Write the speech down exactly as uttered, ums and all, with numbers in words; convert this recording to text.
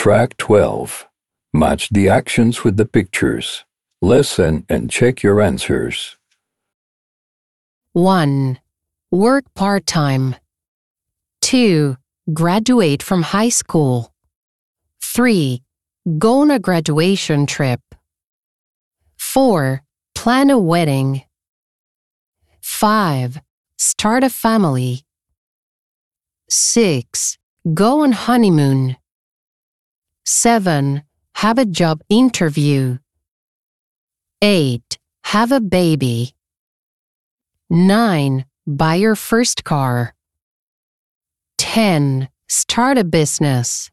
Track twelve. Match the actions with the pictures. Listen and check your answers. one. Work part-time. two. Graduate from high school. three. Go on a graduation trip. four. Plan a wedding. five. Start a family. six. Go on honeymoon. seven. Have a job interview. eight. Have a baby. nine. Buy your first car. ten. Start a business.